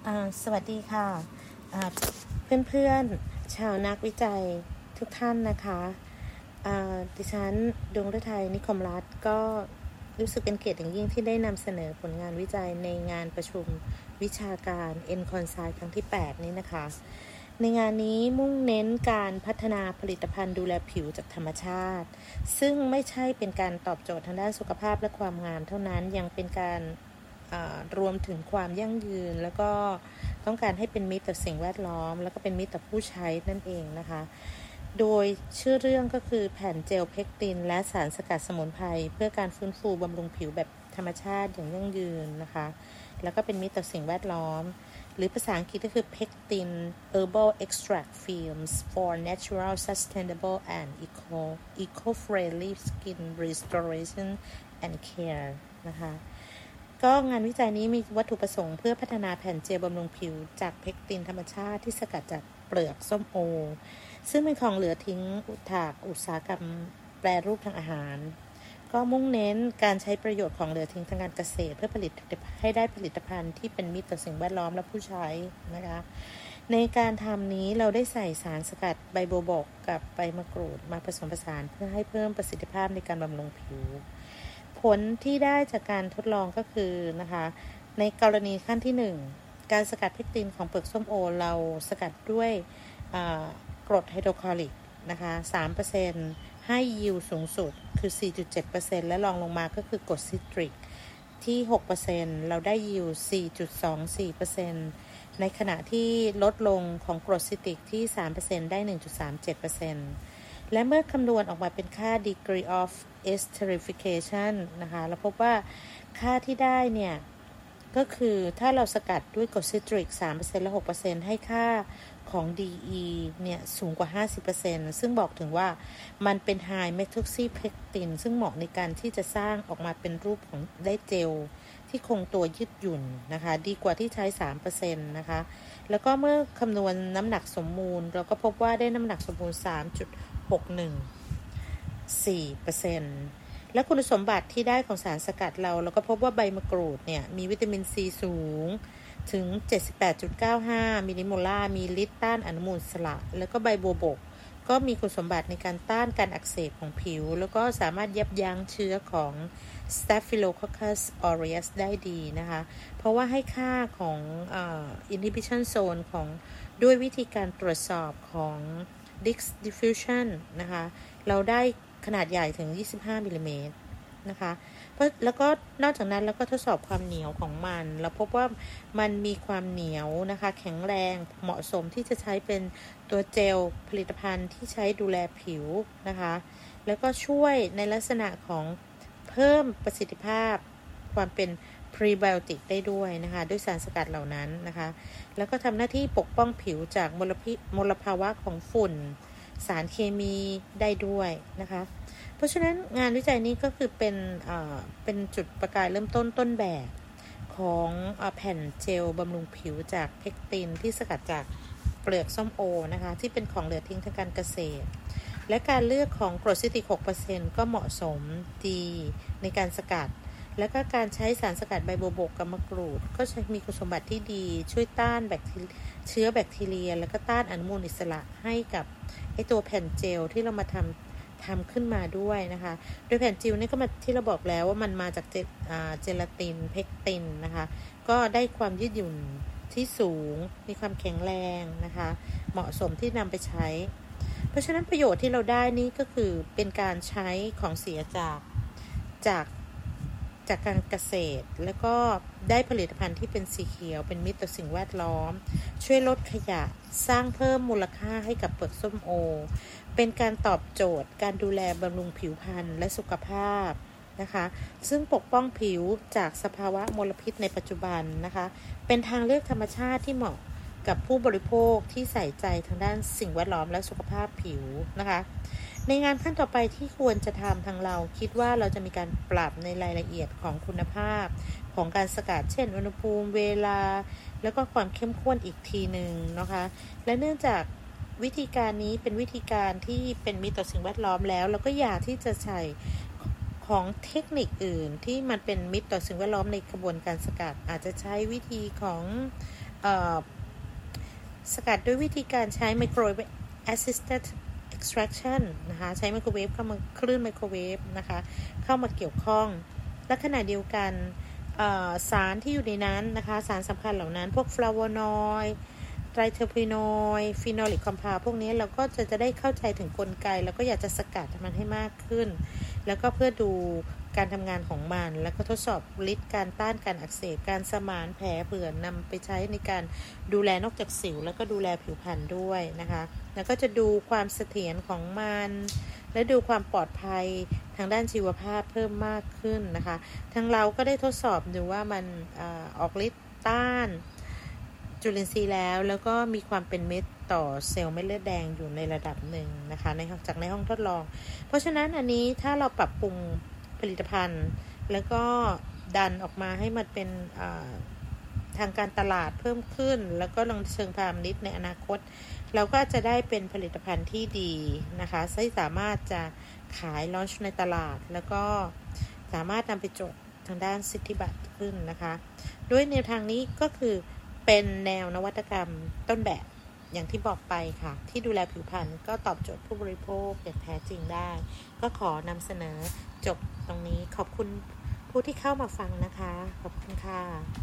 สวัสดีค่ะเพื่อนๆชาวนักวิจัยทุกท่านนะคะดิฉันดวงฤทัยนิคมรัตน์ก็รู้สึกเป็นเกียรติอย่างยิ่งที่ได้นำเสนอผลงานวิจัยในงานประชุมวิชาการ ENCONSIGHT ครั้งที่ 8 นี้นะคะในงานนี้มุ่งเน้นการพัฒนาผลิตภัณฑ์ดูแลผิวจากธรรมชาติซึ่งไม่ใช่เป็นการตอบโจทย์ทางด้านสุขภาพและความงามเท่านั้นยังเป็นการรวมถึงความยั่งยืนแล้วก็ต้องการให้เป็นมิตรต่อสิ่งแวดล้อมแล้วก็เป็นมิตรต่อผู้ใช้นั่นเองนะคะโดยชื่อเรื่องก็คือแผ่นเจลเพคตินและสารสกัดสมุนไพรเพื่อการฟื้นฟูบำรุงผิวแบบธรรมชาติอย่างยั่งยืนนะคะแล้วก็เป็นมิตรต่อสิ่งแวดล้อมหรือภาษาอังกฤษก็คือ Pectin Herbal Extract Films for Natural Sustainable and Eco-Friendly Skin Restoration and Care นะคะก็งานวิจัยนี้มีวัตถุประสงค์เพื่อพัฒนาแผ่นเจลบำรุงผิวจากเพคตินธรรมชาติที่สกัดจากเปลือกส้มโอซึ่งเป็นของเหลือทิ้งจากอุตสาหกรรมแปรรูปทางอาหารก็มุ่งเน้นการใช้ประโยชน์ของเหลือทิ้งทางการเกษตรเพื่อผลิตให้ได้ผลิตภัณฑ์ที่เป็นมิตรต่อสิ่งแวดล้อมและผู้ใช้นะคะในการทำนี้เราได้ใส่สารสกัดใบโบวบกกับใบมะกรูดมาผสมผสานเพื่อให้เพิ่มประสิทธิภาพในการบำรุงผิวผลที่ได้จากการทดลองก็คือนะคะในกรณีขั้นที่1การสกัดเพคตินของเปลือกส้มโอเราสกัดด้วยกรดไฮโดรคลอริกนะคะ 3% ให้ยิวสูงสุดคือ 4.7% และรองลงมาก็คือกรดซิตริกที่ 6% เราได้ยิว 4.24% ในขณะที่ลดลงของกรดซิตริกที่ 3% ได้ 1.37%และเมื่อคำนวณออกมาเป็นค่า degree of esterification นะคะเราพบว่าค่าที่ได้เนี่ยก็คือถ้าเราสกัดด้วยกรดซิตริก 3% และ 6% ให้ค่าของ DE เนี่ยสูงกว่า 50% ซึ่งบอกถึงว่ามันเป็น High Methoxypectin ซึ่งเหมาะในการที่จะสร้างออกมาเป็นรูปของได้เจลที่คงตัวยืดหยุ่นนะคะดีกว่าที่ใช้ 3% นะคะแล้วก็เมื่อคำนวณน้ำหนักสมมูลเราก็พบว่าได้น้ำหนักสมมูล 3.614%และคุณสมบัติที่ได้ของสารสกัดเราก็พบว่าใบมะกรูดเนี่ยมีวิตามินซีสูงถึง 78.95 มิลลิโมลาร์มีฤทธิ์ต้านอนุมูลอิสระแล้วก็ใบบัวบกก็มีคุณสมบัติในการต้านการอักเสบของผิวแล้วก็สามารถยับยั้งเชื้อของ Staphylococcus aureus ได้ดีนะคะเพราะว่าให้ค่าของinhibition zone ของด้วยวิธีการตรวจสอบของ Dix diffusion นะคะเราได้ขนาดใหญ่ถึง25มิลลิเมตรนะคะแล้วก็นอกจากนั้นแล้วก็ทดสอบความเหนียวของมันเราพบว่ามันมีความเหนียวนะคะแข็งแรงเหมาะสมที่จะใช้เป็นตัวเจลผลิตภัณฑ์ที่ใช้ดูแลผิวนะคะแล้วก็ช่วยในลักษณะของเพิ่มประสิทธิภาพความเป็นพรีไบโอติกได้ด้วยนะคะด้วยสารสกัดเหล่านั้นนะคะแล้วก็ทำหน้าที่ปกป้องผิวจากมลภาวะของฝุ่นสารเคมีได้ด้วยนะคะเพราะฉะนั้นงานวิจัยนี้ก็คือเป็นจุดประกายเริ่มต้นแบบของแผ่นเจลบำรุงผิวจากเพคตินที่สกัดจากเปลือกส้มโอนะคะที่เป็นของเหลือทิ้งทางการเกษตรและการเลือกของกรดซิตริก 6% ก็เหมาะสมดีในการสกัดและก็การใช้สารสกัดใบบัวบกกับมะกรูดก็ใช้มีคุณสมบัติที่ดีช่วยต้านเชื้อแบคทีเรียแล้วก็ต้านอนุมูลอิสระให้กับตัวแผ่นเจลที่เรามาทำขึ้นมาด้วยนะคะโดยแผ่นเจลนี่ก็มาที่เราบอกแล้วว่ามันมาจากเจลาตินเพคตินนะคะก็ได้ความยืดหยุ่นที่สูงมีความแข็งแรงนะคะเหมาะสมที่นำไปใช้เพราะฉะนั้นประโยชน์ที่เราได้นี้ก็คือเป็นการใช้ของเสียจากการเกษตรแล้วก็ได้ผลิตภัณฑ์ที่เป็นสีเขียวเป็นมิตรต่อสิ่งแวดล้อมช่วยลดขยะสร้างเพิ่มมูลค่าให้กับเปลือกส้มโอเป็นการตอบโจทย์การดูแลบำรุงผิวพรรณและสุขภาพนะคะซึ่งปกป้องผิวจากสภาวะมลพิษในปัจจุบันนะคะเป็นทางเลือกธรรมชาติที่เหมาะกับผู้บริโภคที่ใส่ใจทางด้านสิ่งแวดล้อมและสุขภาพผิวนะคะในงานขั้นต่อไปที่ควรจะทำทางเราคิดว่าเราจะมีการปรับในรายละเอียดของคุณภาพของการสกัดเช่นอุณหภูมิเวลาแล้วก็ความเข้มข้นอีกทีนึงนะคะและเนื่องจากวิธีการนี้เป็นวิธีการที่เป็นมิตรต่อสิ่งแวดล้อมแล้วเราก็อยากที่จะใช้ของเทคนิคอื่นที่มันเป็นมิตรต่อสิ่งแวดล้อมในกระบวนการสกัดอาจจะใช้วิธีของสกัดด้วยวิธีการใช้ microwave assisted extraction นะคะใช้ไมโครเวฟเข้ามาคลื่นไมโครเวฟนะคะเข้ามาเกี่ยวข้องและขณะเดียวกันสารที่อยู่ในนั้นนะคะสารสำคัญเหล่านั้นพวกฟลาโวนอยด์ไตรเทอร์พีนอยด์ฟีนอลิกคอมเพลซ์พวกนี้เราก็จะได้เข้าใจถึงกลไกแล้วก็อยากจะสกัดมันให้มากขึ้นแล้วก็เพื่อดูการทำงานของมันแล้วก็ทดสอบฤทธิ์การต้านการอักเสบการสมานแผลเผื่อนำไปใช้ในการดูแลนอกจากสิวแล้วก็ดูแลผิวพรรณด้วยนะคะแล้วก็จะดูความเสถียรของมันและดูความปลอดภัยทางด้านชีวภาพเพิ่มมากขึ้นนะคะทางเราก็ได้ทดสอบดูว่ามันออกฤทธิ์ต้านจุลินทรีย์แล้วก็มีความเป็นมิตรต่อเซลล์เม็ดเลือดแดงอยู่ในระดับหนึ่งนะคะจากในห้องทดลองเพราะฉะนั้นอันนี้ถ้าเราปรับปรุงผลิตภัณฑ์แล้วก็ดันออกมาให้มันเป็นทางการตลาดเพิ่มขึ้นแล้วก็ลงเชิงพาณิชย์ในอนาคตเราก็จะได้เป็นผลิตภัณฑ์ที่ดีนะคะที่สามารถจะขายลอนช์ในตลาดแล้วก็สามารถนำไปจดทางด้านสิทธิบัตรขึ้นนะคะด้วยแนวทางนี้ก็คือเป็นแนวนวัตกรรมต้นแบบอย่างที่บอกไปค่ะที่ดูแลผิวพรรณก็ตอบโจทย์ผู้บริโภคอย่างแท้จริงได้ก็ขอนำเสนอจบตรงนี้ขอบคุณผู้ที่เข้ามาฟังนะคะขอบคุณค่ะ